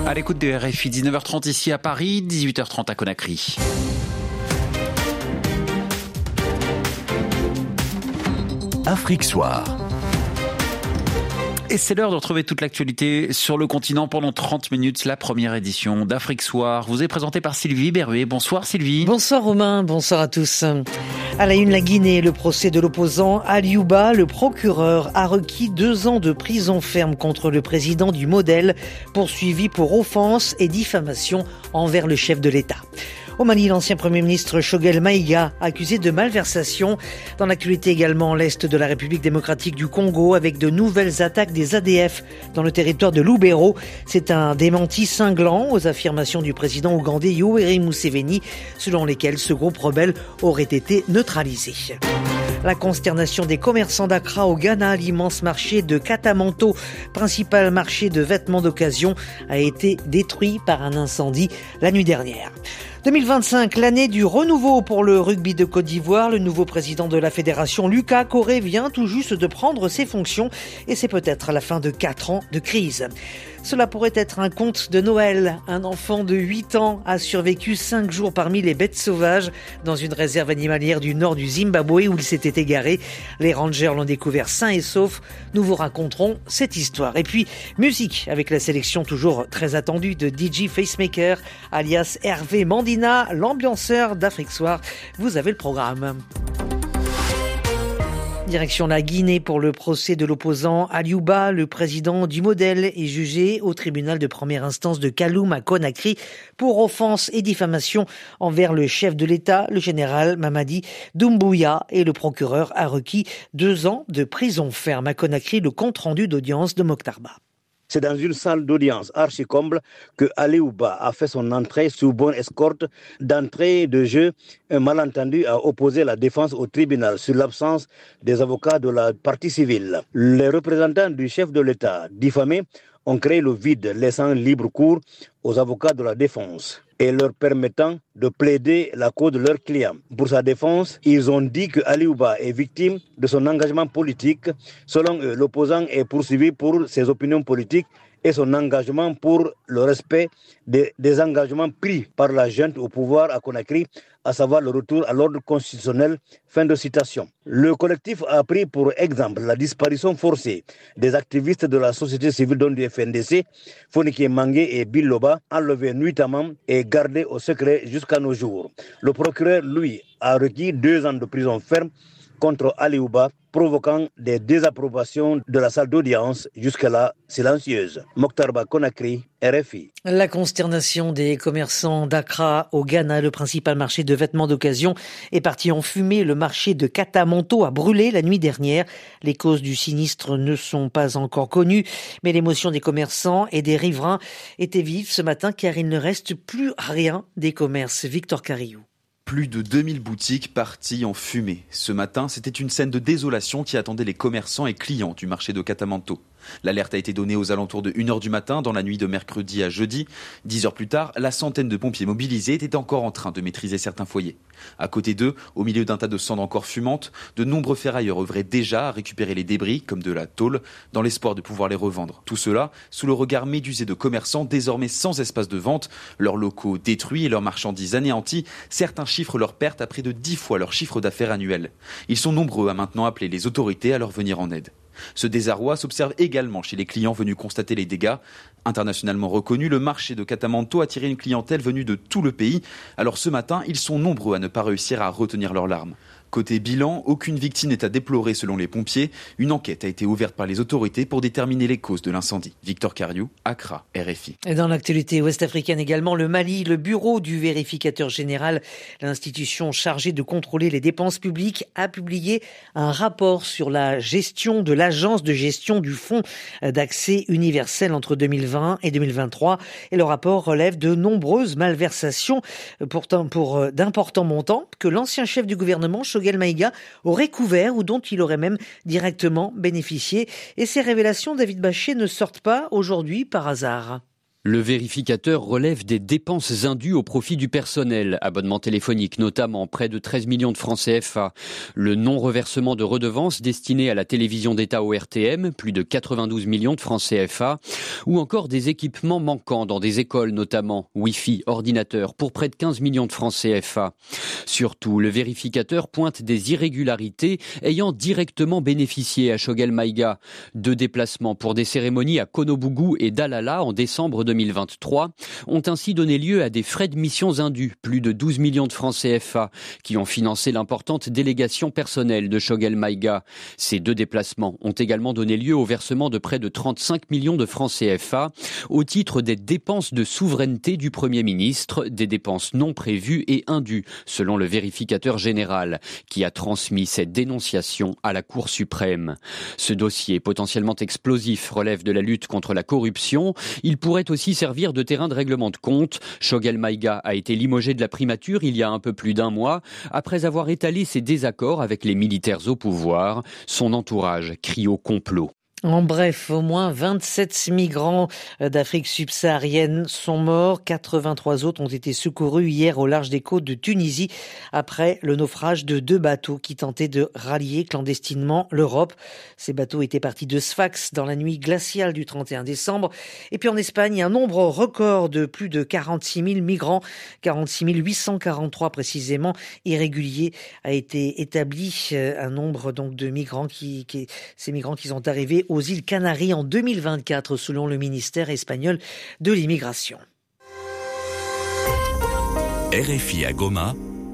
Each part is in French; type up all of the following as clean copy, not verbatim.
À l'écoute de RFI, 19h30 ici à Paris, 18h30 à Conakry. Afrique Soir. Et c'est l'heure de retrouver toute l'actualité sur le continent pendant 30 minutes. La première édition d'Afrique Soir vous est présentée par Sylvie Berruet. Bonsoir Sylvie. Bonsoir Romain, bonsoir à tous. À la une, la Guinée, le procès de l'opposant Aliouba. Le procureur a requis 2 ans de prison ferme contre le président du Modèle, poursuivi pour offense et diffamation envers le chef de l'État. Au Mali, l'ancien Premier ministre Choguel Maïga, accusé de malversation. Dans l'actualité également, l'Est de la République démocratique du Congo, avec de nouvelles attaques des ADF dans le territoire de Lubero. C'est un démenti cinglant aux affirmations du président ougandais Yoweri Museveni, selon lesquelles ce groupe rebelle aurait été neutralisé. La consternation des commerçants d'Accra au Ghana, l'immense marché de Katamanto, principal marché de vêtements d'occasion, a été détruit par un incendie la nuit dernière. 2025, l'année du renouveau pour le rugby de Côte d'Ivoire. Le nouveau président de la fédération, Lucas Coré, vient tout juste de prendre ses fonctions et c'est peut-être la fin de 4 ans de crise. Cela pourrait être un conte de Noël. Un enfant de 8 ans a survécu 5 jours parmi les bêtes sauvages dans une réserve animalière du nord du Zimbabwe où il s'était égaré. Les rangers l'ont découvert sain et sauf. Nous vous raconterons cette histoire. Et puis, musique avec la sélection toujours très attendue de DJ Facemaker, alias Hervé Mandina, l'ambianceur d'Afrique Soir. Vous avez le programme. Direction la Guinée pour le procès de l'opposant Aliouba. Le président du Modèle est jugé au tribunal de première instance de Kaloum à Conakry pour offense et diffamation envers le chef de l'État, le général Mamadi Doumbouya, et le procureur a requis 2 ans de prison ferme. À Conakry, le compte-rendu d'audience de Mokhtarba. C'est dans une salle d'audience archi-comble que Aliouba a fait son entrée sous bonne escorte. D'entrée de jeu, un malentendu a opposé la défense au tribunal sur l'absence des avocats de la partie civile. Les représentants du chef de l'État diffamés ont créé le vide, laissant libre cours aux avocats de la défense et leur permettant de plaider la cause de leur client. Pour sa défense, ils ont dit que Aliouba est victime de son engagement politique. Selon eux, l'opposant est poursuivi pour ses opinions politiques et son engagement pour le respect des engagements pris par la junte au pouvoir à Conakry, à savoir le retour à l'ordre constitutionnel. Fin de citation. Le collectif a pris pour exemple la disparition forcée des activistes de la société civile dont du FNDC, Fonike Mangue et Bill Loba, enlevés nuitamment et gardés au secret jusqu'à nos jours. Le procureur, lui, a requis 2 ans de prison ferme contre Aliouba, provoquant des désapprobations de la salle d'audience, jusque-là silencieuse. Mokhtarba, Conakry, RFI. La consternation des commerçants d'Accra au Ghana, le principal marché de vêtements d'occasion, est parti en fumée. Le marché de Katamanto a brûlé la nuit dernière. Les causes du sinistre ne sont pas encore connues, mais l'émotion des commerçants et des riverains était vive ce matin car il ne reste plus rien des commerces. Victor Carillou. Plus de 2000 boutiques parties en fumée. Ce matin, c'était une scène de désolation qui attendait les commerçants et clients du marché de Katamanto. L'alerte a été donnée aux alentours de 1h du matin dans la nuit de mercredi à jeudi. 10 heures plus tard, la centaine de pompiers mobilisés étaient encore en train de maîtriser certains foyers. À côté d'eux, au milieu d'un tas de cendres encore fumantes, de nombreux ferrailleurs œuvraient déjà à récupérer les débris, comme de la tôle, dans l'espoir de pouvoir les revendre. Tout cela sous le regard médusé de commerçants désormais sans espace de vente, leurs locaux détruits et leurs marchandises anéanties. Certains chiffrent leurs pertes à près de 10 fois leur chiffre d'affaires annuel. Ils sont nombreux à maintenant appeler les autorités à leur venir en aide. Ce désarroi s'observe également chez les clients venus constater les dégâts. Internationalement reconnu, le marché de Katamanto a attiré une clientèle venue de tout le pays. Alors ce matin, ils sont nombreux à ne pas réussir à retenir leurs larmes. Côté bilan, aucune victime n'est à déplorer selon les pompiers. Une enquête a été ouverte par les autorités pour déterminer les causes de l'incendie. Victor Carillou, Accra, RFI. Et dans l'actualité ouest-africaine également, le Mali, le bureau du vérificateur général, l'institution chargée de contrôler les dépenses publiques, a publié un rapport sur la gestion de l'agence de gestion du fonds d'accès universel entre 2020 et 2023. Et le rapport relève de nombreuses malversations pour d'importants montants que l'ancien chef du gouvernement, Choguel Maïga, aurait couvert ou dont il aurait même directement bénéficié. Et ces révélations, David Bachet, ne sortent pas aujourd'hui par hasard. Le vérificateur relève des dépenses indues au profit du personnel, abonnement téléphonique notamment, près de 13 millions de francs CFA. Le non-reversement de redevances destinées à la télévision d'État au RTM, plus de 92 millions de francs CFA. Ou encore des équipements manquants dans des écoles notamment, Wi-Fi, ordinateurs, pour près de 15 millions de francs CFA. Surtout, le vérificateur pointe des irrégularités ayant directement bénéficié à Choguel Maïga. 2 déplacements pour des cérémonies à Konobougou et Dalala en décembre 2023 ont ainsi donné lieu à des frais de missions indus, plus de 12 millions de francs CFA, qui ont financé l'importante délégation personnelle de Choguel Maïga. Ces 2 déplacements ont également donné lieu au versement de près de 35 millions de francs CFA au titre des dépenses de souveraineté du Premier ministre, des dépenses non prévues et indues, selon le vérificateur général, qui a transmis cette dénonciation à la Cour suprême. Ce dossier potentiellement explosif relève de la lutte contre la corruption. Il pourrait aussi servir de terrain de règlement de compte. Choguel Maïga a été limogé de la primature il y a un peu plus d'1 mois, après avoir étalé ses désaccords avec les militaires au pouvoir. Son entourage crie au complot. En bref, au moins 27 migrants d'Afrique subsaharienne sont morts. 83 autres ont été secourus hier au large des côtes de Tunisie après le naufrage de 2 bateaux qui tentaient de rallier clandestinement l'Europe. Ces bateaux étaient partis de Sfax dans la nuit glaciale du 31 décembre. Et puis en Espagne, un nombre record de plus de 46 000 migrants, 46 843 précisément, irréguliers, a été établi. Un nombre donc de migrants ces migrants qui sont arrivés aux îles Canaries en 2024, selon le ministère espagnol de l'immigration. RFI à Goma,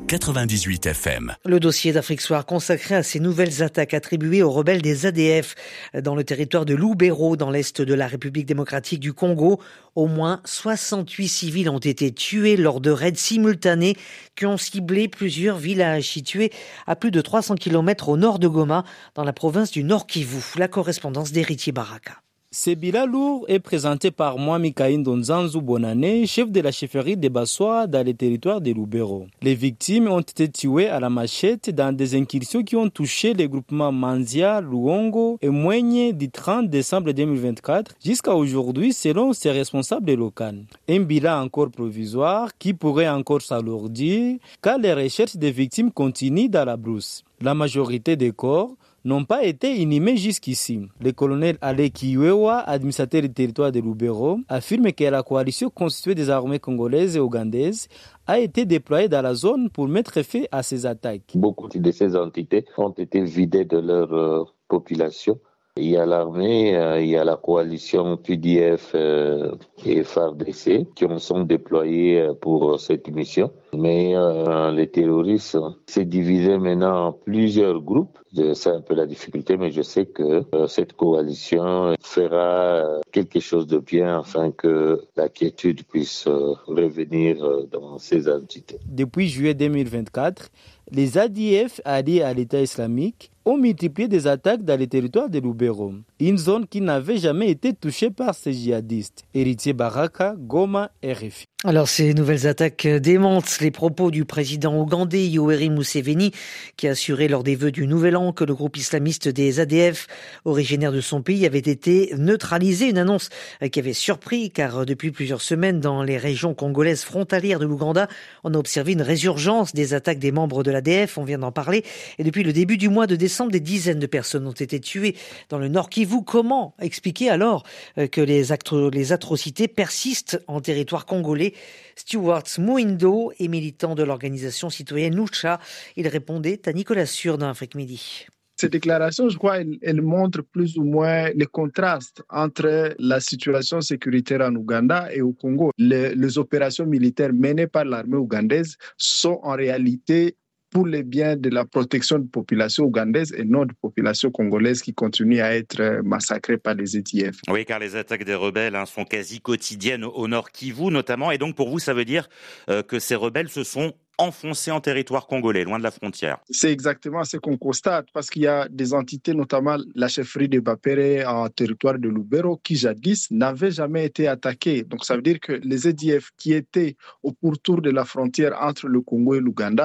98 FM. Le dossier d'Afrique Soir consacré à ces nouvelles attaques attribuées aux rebelles des ADF dans le territoire de Lubero, dans l'est de la République démocratique du Congo. Au moins 68 civils ont été tués lors de raids simultanés qui ont ciblé plusieurs villages situés à plus de 300 km au nord de Goma, dans la province du Nord Kivu. La correspondance d'Héritier Baraka. Ce bilan lourd est présenté par moi, Mikaïn Donzanzu Bonane, chef de la chefferie de Bassoa dans les territoires de Lubero. Les victimes ont été tuées à la machette dans des incursions qui ont touché les groupements Manzia, Luongo et Mwenye du 30 décembre 2024 jusqu'à aujourd'hui selon ses responsables locaux. Un bilan encore provisoire qui pourrait encore s'alourdir car les recherches des victimes continuent dans la brousse. La majorité des corps n'ont pas été inhumés jusqu'ici. Le colonel Ale Kiwewa, administrateur du territoire de Lubero, affirme que la coalition constituée des armées congolaises et ougandaises a été déployée dans la zone pour mettre fin à ces attaques. Beaucoup de ces entités ont été vidées de leur population. Il y a l'armée, il y a la coalition PDF et FARDC qui sont déployés pour cette mission. Mais les terroristes s'est divisé maintenant en plusieurs groupes. C'est un peu la difficulté, mais je sais que cette coalition fera quelque chose de bien afin que la quiétude puisse revenir dans ces entités. Depuis juillet 2024, les ADF alliés à l'État islamique ont multiplié des attaques dans les territoires de Lubero, une zone qui n'avait jamais été touchée par ces djihadistes. Héritier Baraka, Goma, RFI. Alors ces nouvelles attaques démentent les propos du président ougandais Yoweri Museveni qui a assuré lors des vœux du Nouvel An que le groupe islamiste des ADF, originaire de son pays, avait été neutralisé. Une annonce qui avait surpris car depuis plusieurs semaines dans les régions congolaises frontalières de l'Ouganda, on a observé une résurgence des attaques des membres de l'ADF, on vient d'en parler. Et depuis le début du mois de décembre, des dizaines de personnes ont été tuées dans le Nord Kivu. Comment expliquer alors que les atrocités persistent en territoire congolais? Stuart Mouindo est militant de l'organisation citoyenne Lucha. Il répondait à Nicolas Sûr dans Afrique Midi. Cette déclaration, je crois, elle montre plus ou moins le contraste entre la situation sécuritaire en Ouganda et au Congo. Les opérations militaires menées par l'armée ougandaise sont en réalité pour le bien de la protection de populations ougandaises et non de populations congolaises qui continuent à être massacrées par les ADF. Oui, car les attaques des rebelles sont quasi quotidiennes au Nord Kivu notamment. Et donc pour vous, ça veut dire que ces rebelles se sont enfoncés en territoire congolais, loin de la frontière. C'est exactement ce qu'on constate, parce qu'il y a des entités, notamment la chefferie de Bapere en territoire de Lubero, qui jadis n'avaient jamais été attaquées. Donc ça veut dire que les ADF qui étaient au pourtour de la frontière entre le Congo et l'Ouganda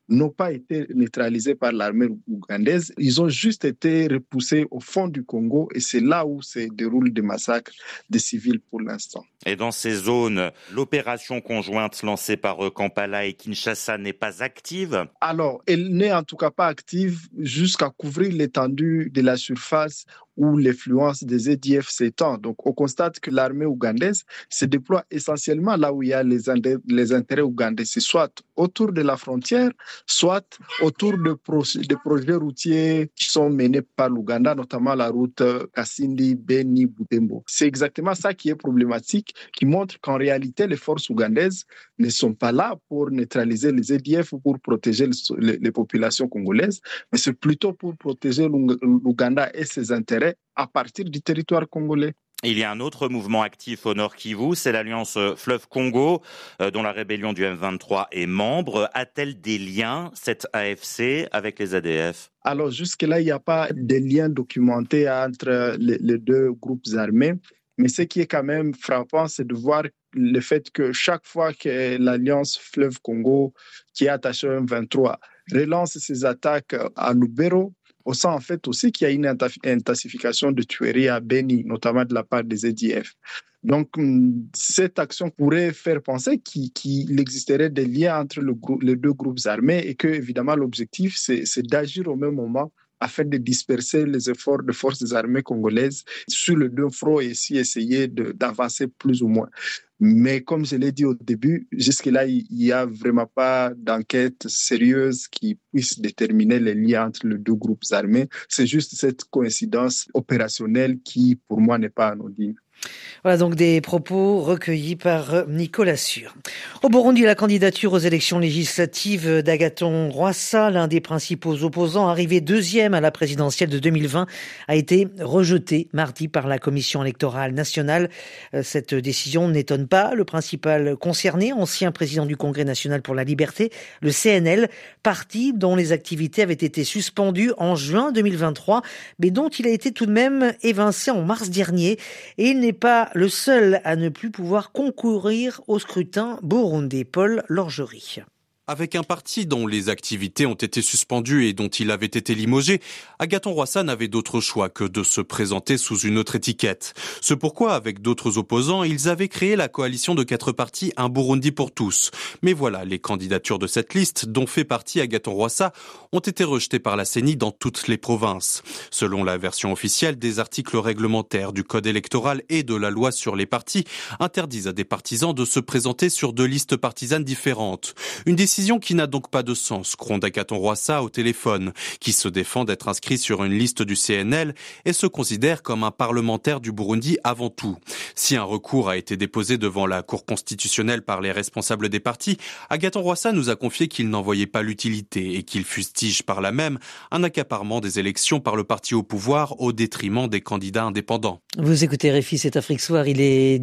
n'ont pas été neutralisés par l'armée ougandaise. Ils ont juste été repoussés au fond du Congo et c'est là où se déroulent des massacres des civils pour l'instant. Et dans ces zones, l'opération conjointe lancée par Kampala et Kinshasa n'est pas active? Alors, elle n'est en tout cas pas active jusqu'à couvrir l'étendue de la surface où l'influence des ADF s'étend. Donc, on constate que l'armée ougandaise se déploie essentiellement là où il y a les intérêts ougandais. C'est soit autour de la frontière, soit autour de projets routiers qui sont menés par l'Ouganda, notamment la route Kasindi, Beni, Butembo. C'est exactement ça qui est problématique, qui montre qu'en réalité, les forces ougandaises ne sont pas là pour neutraliser les ADF ou pour protéger les populations congolaises, mais c'est plutôt pour protéger l'Ouganda et ses intérêts à partir du territoire congolais. Il y a un autre mouvement actif au Nord Kivu, c'est l'Alliance Fleuve Congo, dont la rébellion du M23 est membre. A-t-elle des liens, cette AFC, avec les ADF? Alors jusque-là, il n'y a pas de lien documenté entre les deux groupes armés. Mais ce qui est quand même frappant, c'est de voir le fait que chaque fois que l'Alliance Fleuve Congo, qui est attachée au M23, relance ses attaques à Lubero, on sent en fait aussi qu'il y a une intensification de tueries à Beni, notamment de la part des ADF. Donc, cette action pourrait faire penser qu'il existerait des liens entre les deux groupes armés et que, évidemment, l'objectif, c'est d'agir au même moment afin de disperser les efforts des forces armées congolaises sur le deux fronts et ainsi essayer d'avancer plus ou moins. Mais comme je l'ai dit au début, jusque-là, il n'y a vraiment pas d'enquête sérieuse qui puisse déterminer les liens entre les deux groupes armés. C'est juste cette coïncidence opérationnelle qui, pour moi, n'est pas anodine. Voilà donc des propos recueillis par Nicolas Sûr. Au Burundi, la candidature aux élections législatives d'Agathon Rwasa, l'un des principaux opposants, arrivé deuxième à la présidentielle de 2020, a été rejetée mardi par la Commission électorale nationale. Cette décision n'étonne pas le principal concerné, ancien président du Congrès national pour la liberté, le CNL, parti dont les activités avaient été suspendues en juin 2023, mais dont il a été tout de même évincé en mars dernier. Et il n'est pas le seul à ne plus pouvoir concourir au scrutin burundais. Paul Lorgerie. Avec un parti dont les activités ont été suspendues et dont il avait été limogé, Agathon Rwasa n'avait d'autre choix que de se présenter sous une autre étiquette. C'est pourquoi, avec d'autres opposants, ils avaient créé la coalition de 4 partis Un Burundi pour tous. Mais voilà, les candidatures de cette liste, dont fait partie Agathon Rwasa, ont été rejetées par la CENI dans toutes les provinces. Selon la version officielle, des articles réglementaires du code électoral et de la loi sur les partis interdisent à des partisans de se présenter sur 2 listes partisanes différentes. Une décision qui n'a donc pas de sens, gronde Agathon Rwasa au téléphone, qui se défend d'être inscrit sur une liste du CNL et se considère comme un parlementaire du Burundi avant tout. Si un recours a été déposé devant la Cour constitutionnelle par les responsables des partis, Agathon Rwasa nous a confié qu'il n'en voyait pas l'utilité et qu'il fustige par là même un accaparement des élections par le parti au pouvoir au détriment des candidats indépendants. Vous écoutez RFI, c'est Afrique Soir, il est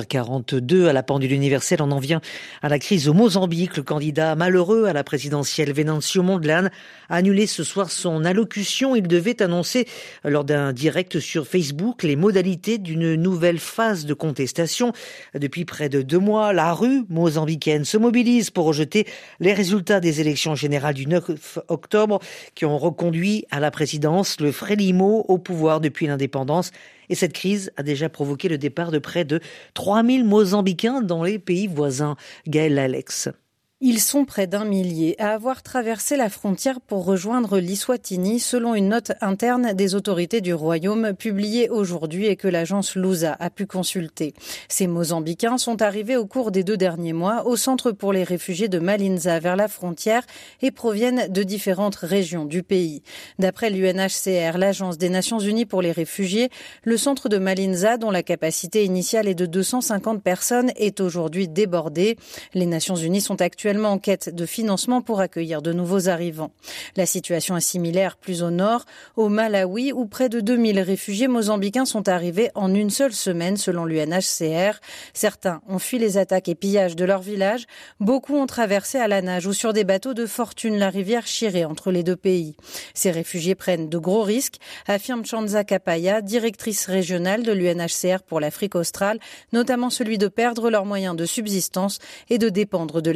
18h42 à la pendule universelle. On en vient à la crise au Mozambique. Le candidat malheureux à la présidentielle, Venancio Mondlane, a annulé ce soir son allocution. Il devait annoncer lors d'un direct sur Facebook les modalités d'une nouvelle phase de contestation. Depuis près de 2 mois, la rue mozambicaine se mobilise pour rejeter les résultats des élections générales du 9 octobre qui ont reconduit à la présidence le Frelimo au pouvoir depuis l'indépendance. Et cette crise a déjà provoqué le départ de près de 3000 Mozambicains dans les pays voisins. Gaël Alex. Ils sont près d'1 millier à avoir traversé la frontière pour rejoindre l'Eswatini, selon une note interne des autorités du royaume publiée aujourd'hui et que l'agence Lusa a pu consulter. Ces Mozambicains sont arrivés au cours des 2 derniers mois au centre pour les réfugiés de Malinza vers la frontière et proviennent de différentes régions du pays. D'après l'UNHCR, l'agence des Nations Unies pour les réfugiés, le centre de Malinza, dont la capacité initiale est de 250 personnes, est aujourd'hui débordé. Les Nations Unies sont actuellement en quête de financement pour accueillir de nouveaux arrivants. La situation est similaire plus au nord, au Malawi, où près de 2000 réfugiés mozambicains sont arrivés en une seule semaine, selon l'UNHCR. Certains ont fui les attaques et pillages de leur village. Beaucoup ont traversé à la nage ou sur des bateaux de fortune la rivière Chiré entre les 2 pays. Ces réfugiés prennent de gros risques, affirme Chanza Kapaya, directrice régionale de l'UNHCR pour l'Afrique australe, notamment celui de perdre leurs moyens de subsistance et de dépendre de l'aide humanitaire.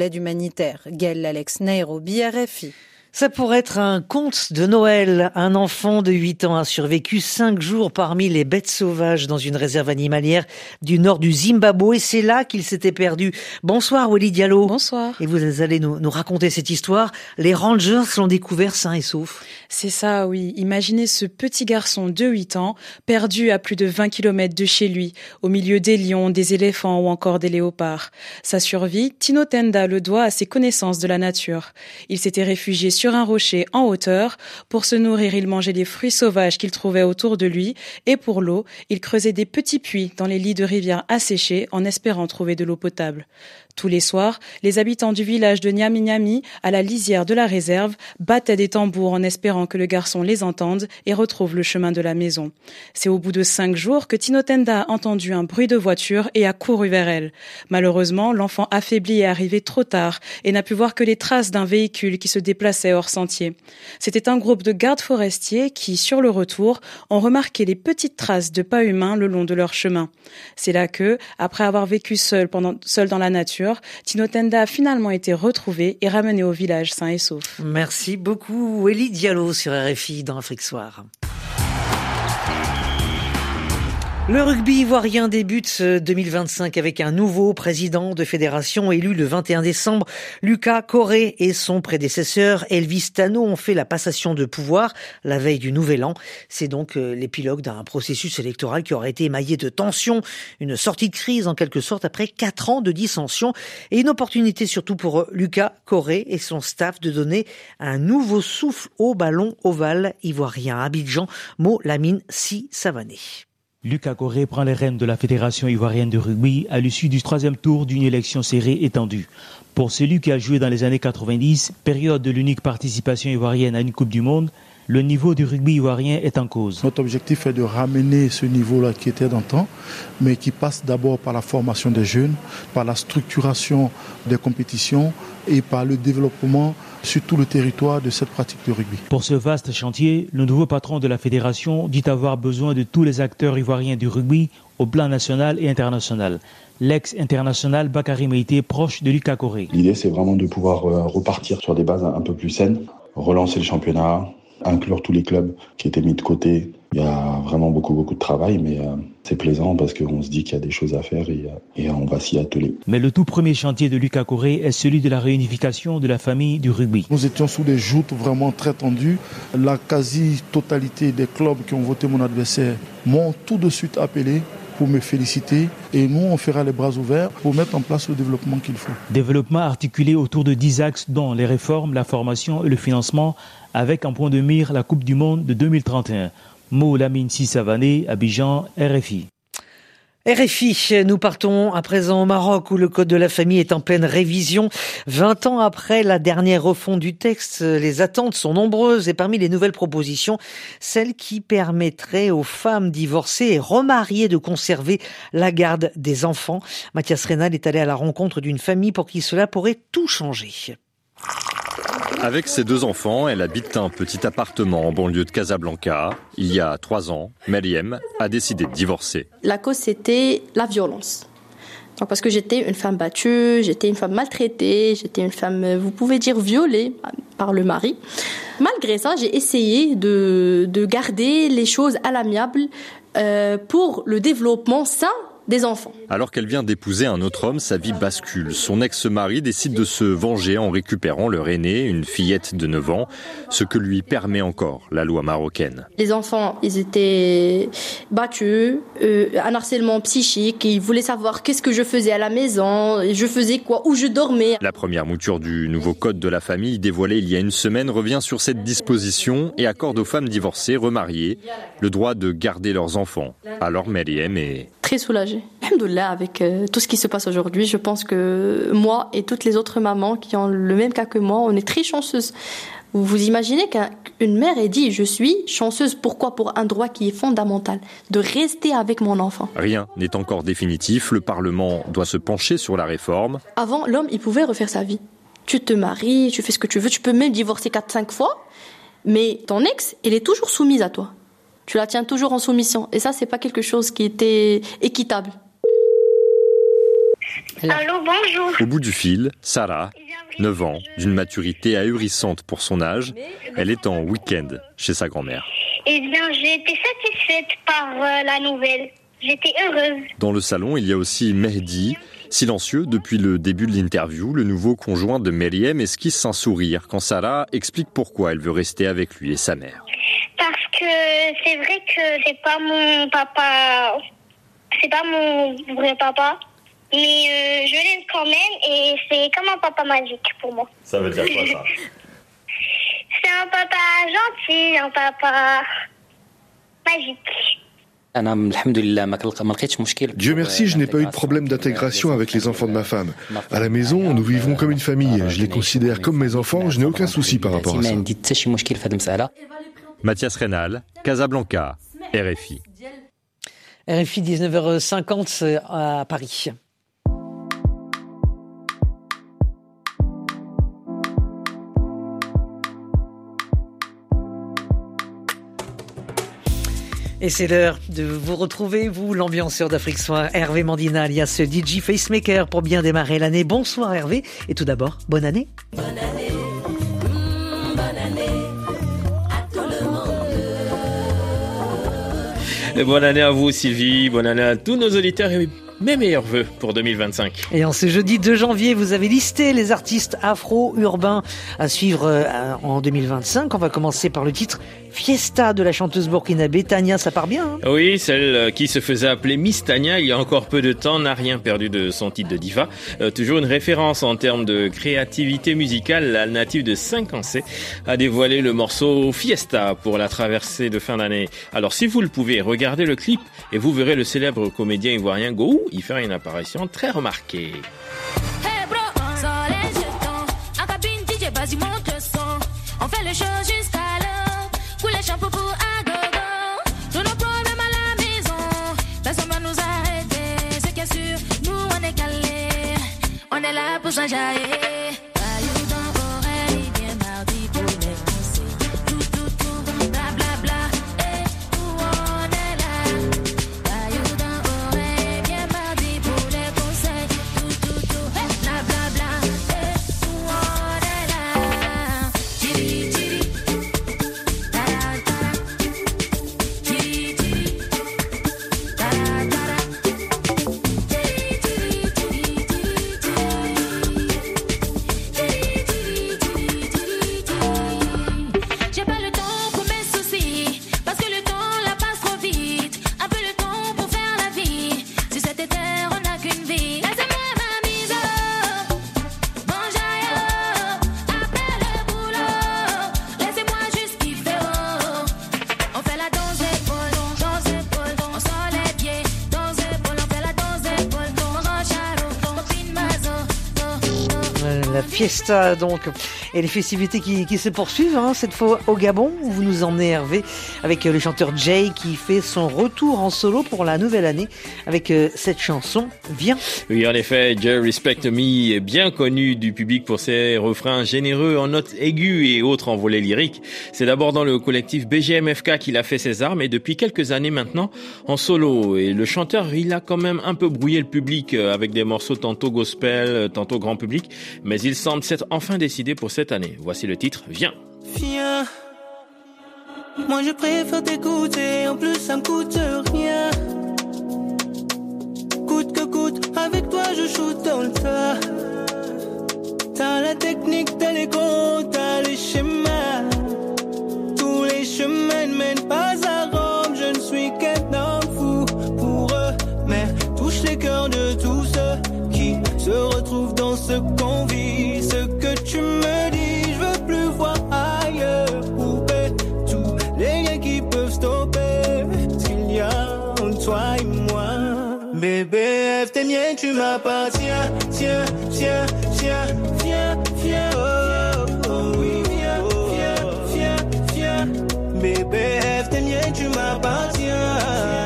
humanitaire. Gaël Alex, Nairobi, RFI. Ça pourrait être un conte de Noël. Un enfant de 8 ans a survécu 5 jours parmi les bêtes sauvages dans une réserve animalière du nord du Zimbabwe. C'est là qu'il s'était perdu. Bonsoir Weli Diallo. Bonsoir. Et vous allez nous raconter cette histoire. Les rangers l'ont découvert sain et sauf. C'est ça, oui. Imaginez ce petit garçon de 8 ans, perdu à plus de 20 km de chez lui, au milieu des lions, des éléphants ou encore des léopards. Sa survie, Tino Tenda le doit à ses connaissances de la nature. Il s'était réfugié sur un rocher en hauteur. Pour se nourrir, il mangeait des fruits sauvages qu'il trouvait autour de lui. Et pour l'eau, il creusait des petits puits dans les lits de rivières asséchés en espérant trouver de l'eau potable. Tous les soirs, les habitants du village de Nyami Nyami, à la lisière de la réserve, battaient des tambours en espérant que le garçon les entende et retrouve le chemin de la maison. C'est au bout de 5 jours que Tino Tenda a entendu un bruit de voiture et a couru vers elle. Malheureusement, l'enfant affaibli est arrivé trop tard et n'a pu voir que les traces d'un véhicule qui se déplaçait hors sentier. C'était un groupe de gardes forestiers qui, sur le retour, ont remarqué les petites traces de pas humains le long de leur chemin. C'est là que, après avoir vécu seul dans la nature, Tino Tenda a finalement été retrouvé et ramené au village sain et sauf. Merci beaucoup Weli Diallo sur RFI dans Afrique Soir. Le rugby ivoirien débute 2025 avec un nouveau président de fédération élu le 21 décembre. Lucas Coré et son prédécesseur Elvis Tano ont fait la passation de pouvoir la veille du Nouvel An. C'est donc l'épilogue d'un processus électoral qui aurait été émaillé de tensions, une sortie de crise en quelque sorte après 4 ans de dissension et une opportunité surtout pour Lucas Coré et son staff de donner un nouveau souffle au ballon ovale ivoirien. Abidjan, Mo Lamine Si Savané. Lucas Coré prend les rênes de la Fédération ivoirienne de rugby à l'issue du 3e tour d'une élection serrée étendue. Pour celui qui a joué dans les années 90, période de l'unique participation ivoirienne à une Coupe du Monde, le niveau du rugby ivoirien est en cause. Notre objectif est de ramener ce niveau-là qui était d'antan, mais qui passe d'abord par la formation des jeunes, par la structuration des compétitions et par le développement sur tout le territoire de cette pratique de rugby. Pour ce vaste chantier, le nouveau patron de la fédération dit avoir besoin de tous les acteurs ivoiriens du rugby au plan national et international. L'ex-international Bakary Meïté, proche de Lucas Coré. L'idée, c'est vraiment de pouvoir repartir sur des bases un peu plus saines, relancer le championnat, inclure tous les clubs qui étaient mis de côté. Il y a vraiment beaucoup de travail, mais c'est plaisant parce qu'on se dit qu'il y a des choses à faire et on va s'y atteler. Mais le tout premier chantier de Lucas Coré est celui de la réunification de la famille du rugby. Nous étions sous des joutes vraiment très tendues. La quasi-totalité des clubs qui ont voté mon adversaire m'ont tout de suite appelé pour me féliciter et nous on fera les bras ouverts pour mettre en place le développement qu'il faut. Développement articulé autour de 10 axes dont les réformes, la formation et le financement avec en point de mire la Coupe du Monde de 2031. Mo Lamine Si Savané, Abidjan, RFI. RFI, nous partons à présent au Maroc où le code de la famille est en pleine révision. 20 ans après la dernière refonte du texte, les attentes sont nombreuses et parmi les nouvelles propositions, celle qui permettrait aux femmes divorcées et remariées de conserver la garde des enfants. Mathias Reynal est allé à la rencontre d'une famille pour qui cela pourrait tout changer. Avec ses 2 enfants, elle habite un petit appartement en banlieue de Casablanca. Il y a 3 ans, Meriem a décidé de divorcer. La cause, c'était la violence. Donc, parce que j'étais une femme battue, j'étais une femme maltraitée, j'étais une femme, vous pouvez dire, violée par le mari. Malgré ça, j'ai essayé de garder les choses à l'amiable pour le développement sain des enfants. Alors qu'elle vient d'épouser un autre homme, sa vie bascule. Son ex-mari décide de se venger en récupérant leur aînée, une fillette de 9 ans, ce que lui permet encore la loi marocaine. Les enfants, ils étaient battus, un harcèlement psychique, ils voulaient savoir qu'est-ce que je faisais à la maison, je faisais quoi, où je dormais. La première mouture du nouveau code de la famille, dévoilée il y a une semaine, revient sur cette disposition et accorde aux femmes divorcées, remariées, le droit de garder leurs enfants. Alors Meriem est très soulagée. Alhamdoulilah, avec tout ce qui se passe aujourd'hui, je pense que moi et toutes les autres mamans qui ont le même cas que moi, on est très chanceuses. Vous imaginez qu'une mère ait dit « je suis chanceuse ». Pourquoi ? Pour un droit qui est fondamental, de rester avec mon enfant. Rien n'est encore définitif. Le Parlement doit se pencher sur la réforme. Avant, l'homme, il pouvait refaire sa vie. Tu te maries, tu fais ce que tu veux, tu peux même divorcer 4-5 fois, mais ton ex, elle est toujours soumise à toi. Tu la tiens toujours en soumission. Et ça, c'est pas quelque chose qui était équitable. Allô, bonjour. Au bout du fil, Sarah 9 ans, d'une maturité ahurissante pour son âge. Elle est en week-end chez sa grand-mère. Eh bien, j'ai été satisfaite par la nouvelle. J'étais heureuse. Dans le salon, il y a aussi Mehdi. Silencieux depuis le début de l'interview, le nouveau conjoint de Meriem esquisse un sourire quand Sarah explique pourquoi elle veut rester avec lui et sa mère. Parce que c'est vrai que c'est pas mon papa, c'est pas mon vrai papa, mais je l'aime quand même et c'est comme un papa magique pour moi. Ça veut dire quoi ça? C'est un papa gentil, un papa magique. Dieu merci, je n'ai pas eu de problème d'intégration avec les enfants de ma femme. À la maison, nous vivons comme une famille. Je les considère comme mes enfants, je n'ai aucun souci par rapport à ça. Mathias Reynal, Casablanca, RFI. RFI 19h50 à Paris. Et c'est l'heure de vous retrouver, vous, l'ambianceur d'Afrique Soir, Hervé Mandina, alias DJ Facemaker, pour bien démarrer l'année. Bonsoir Hervé, et tout d'abord, bonne année. Bonne année, bonne année à tout le monde. Et bonne année à vous Sylvie, bonne année à tous nos auditeurs et mes meilleurs vœux pour 2025. Et en ce jeudi 2 janvier, vous avez listé les artistes afro-urbains à suivre en 2025. On va commencer par le titre Fiesta de la chanteuse burkinabé Tania, ça part bien hein? Oui, celle qui se faisait appeler Miss Tania il y a encore peu de temps n'a rien perdu de son titre de diva. Toujours une référence en termes de créativité musicale, la native de Saint-Cancé a dévoilé le morceau Fiesta pour la traversée de fin d'année. Alors si vous le pouvez, regardez le clip et vous verrez le célèbre comédien ivoirien Go y faire une apparition très remarquée. Hey bro, sors les jetons, en cabine DJ, vas-y monte le son. On fait le show jusqu'à l'heure, pour les chapeaux pour à gogo. Tous nos problèmes à la maison, personne va nous arrêter. Ce qui est sûr, nous on est calés, on est là pour s'enjailler. Fiesta donc, et les festivités qui se poursuivent, hein, cette fois au Gabon, où vous nous emmenez Hervé, avec le chanteur Jay qui fait son retour en solo pour la nouvelle année, avec cette chanson Viens. Oui, en effet, Jay Respect Me est bien connu du public pour ses refrains généreux en notes aiguës et autres envolées lyriques. C'est d'abord dans le collectif BGMFK qu'il a fait ses armes, et depuis quelques années maintenant en solo. Et le chanteur, il a quand même un peu brouillé le public avec des morceaux tantôt gospel, tantôt grand public, mais il semble s'être enfin décidé pour cette année. Voici le titre, Viens. Viens, moi je préfère t'écouter, en plus ça me coûte rien. Coûte que coûte, avec toi je shoot dans le tas. T'as la technique, t'as les codes, t'as les schémas. Tous les chemins ne mènent pas à Rome, je ne suis qu'un homme fou pour eux. Mais touche les cœurs de tous ceux qui se retrouvent dans ce qu'on vit. Ce que tu me dis, je veux plus voir ailleurs. Couper tous les liens qui peuvent stopper ce qu'il y a entre toi et moi. Bébé, t'es mien, tu m'appartiens. Tiens, tiens, tiens, viens, viens. Oh, oh, oui, viens, viens, viens, viens. Bébé, t'es mien, tu m'appartiens.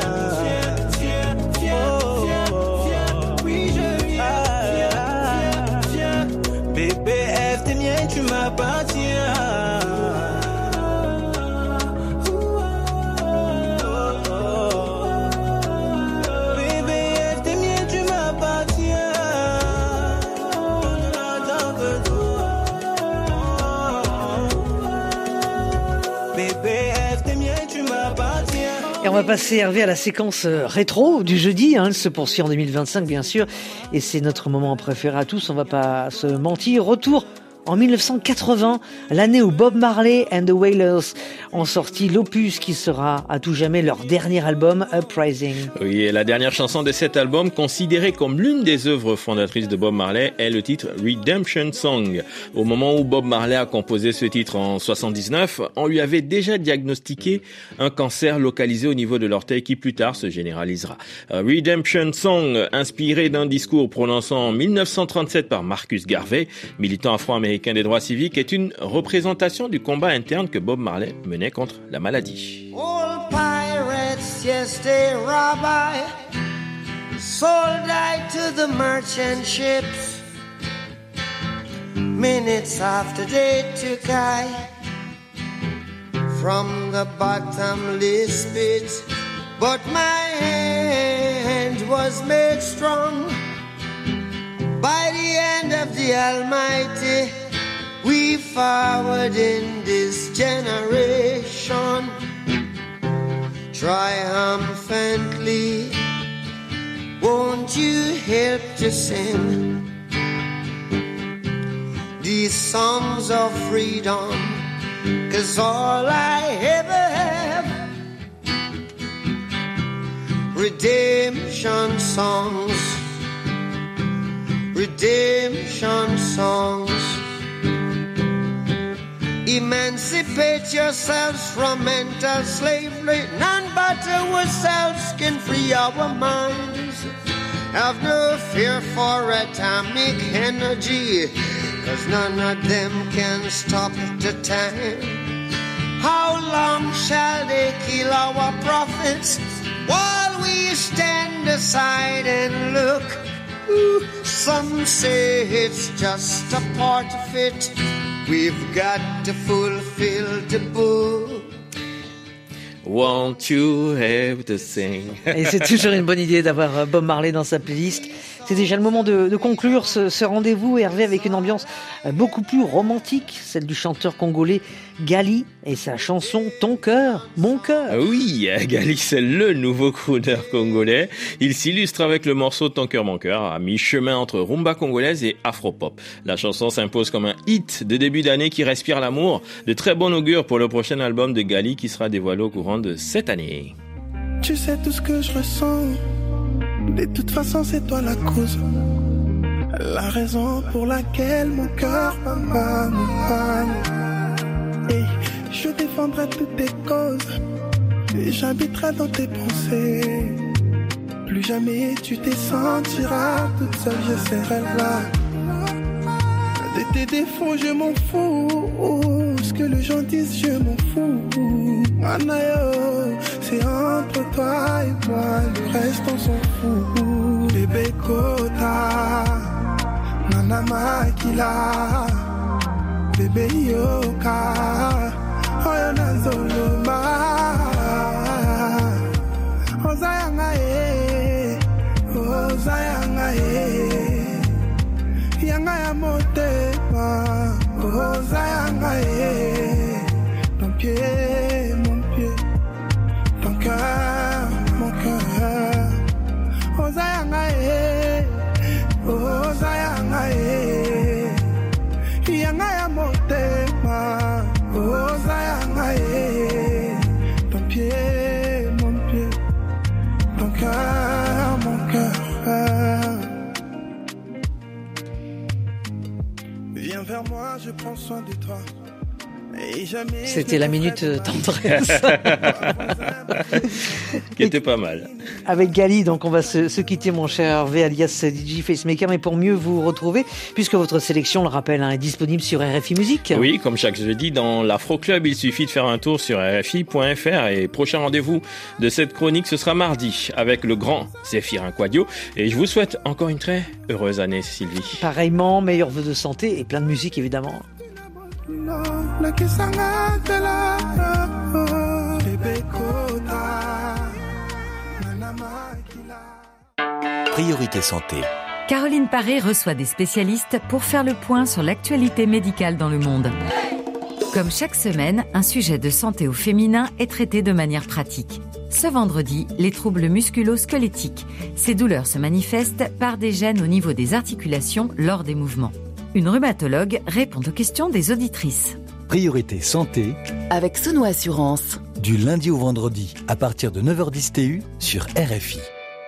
Tu m'appartiens. Bébé, t'es mien, tu m'appartiens. On va passer, Hervé, à la séquence rétro du jeudi. Elle se poursuit en 2025, bien sûr. Et c'est notre moment préféré à tous. On va pas se mentir. Retour en 1980, l'année où Bob Marley and the Wailers ont sorti l'opus qui sera à tout jamais leur dernier album, Uprising. Oui, et la dernière chanson de cet album, considérée comme l'une des œuvres fondatrices de Bob Marley, est le titre Redemption Song. Au moment où Bob Marley a composé ce titre en 79, on lui avait déjà diagnostiqué un cancer localisé au niveau de l'orteil qui plus tard se généralisera. Redemption Song, inspiré d'un discours prononcé en 1937 par Marcus Garvey, militant afro-américain des droits civiques, est une représentation du combat interne que Bob Marley menait contre la maladie. Old pirates, yes, they rob I, sold I to the merchant ships. Minutes after they took I from the bottomless pit, but my hand was made strong by the hand of the Almighty. We forward in this generation triumphantly. Won't you help to sing these songs of freedom? 'Cause all I ever have, redemption songs, redemption songs. Emancipate yourselves from mental slavery. None but ourselves can free our minds. Have no fear for atomic energy, 'cause none of them can stop the time. How long shall they kill our prophets while we stand aside and look? Ooh, some say it's just a part of it. We've got to fulfill the book. Won't you have to sing? Et c'est toujours une bonne idée d'avoir Bob Marley dans sa playlist. C'est déjà le moment de conclure ce rendez-vous, Hervé, avec une ambiance beaucoup plus romantique, celle du chanteur congolais Gali et sa chanson Ton cœur, mon cœur. Oui, Gali, c'est le nouveau crooner congolais. Il s'illustre avec le morceau Ton cœur, mon cœur, à mi-chemin entre rumba congolaise et afro-pop. La chanson s'impose comme un hit de début d'année qui respire l'amour. De très bon augure pour le prochain album de Gali qui sera dévoilé au courant de cette année. Tu sais tout ce que je ressens. De toute façon, c'est toi la cause. La raison pour laquelle mon cœur bat. Et je défendrai toutes tes causes. Et j'habiterai dans tes pensées. Plus jamais tu te sentiras toute seule, je serai là. De tes défauts, je m'en fous. Ce que les gens disent, je m'en fous. Anayo, c'est entre toi et moi, le reste on s'en fout. Bébé Kota, Nana Makila, bébé Yoka, Oyona Zoloma, Ozayanga Yanga ya motema, Ozayanga ton pied, mon pied, ton cœur, mon cœur. Ozayanga Yanga ya motema, Ozayanga ton pied, mon pied, ton cœur, mon cœur. Viens vers moi, je prends soin de toi. C'était la minute tendresse. Qui était pas mal. Avec Gali, donc on va se quitter, mon cher Hervé, alias DJ Facemaker, mais pour mieux vous retrouver, puisque votre sélection, le rappel, est disponible sur RFI Musique. Oui, comme chaque jeudi dans l'Afro Club, il suffit de faire un tour sur RFI.fr et prochain rendez-vous de cette chronique, ce sera mardi avec le grand Zéphirin Quadio. Et je vous souhaite encore une très heureuse année, Sylvie. Pareillement, meilleurs vœux de santé et plein de musique, évidemment. Priorité santé. Caroline Paré reçoit des spécialistes pour faire le point sur l'actualité médicale dans le monde. Comme chaque semaine, un sujet de santé au féminin est traité de manière pratique. Ce vendredi, les troubles musculo-squelettiques. Ces douleurs se manifestent par des gênes au niveau des articulations lors des mouvements. Une rhumatologue répond aux questions des auditrices. Priorité santé avec Sono Assurance. Du lundi au vendredi à partir de 9h10 TU sur RFI.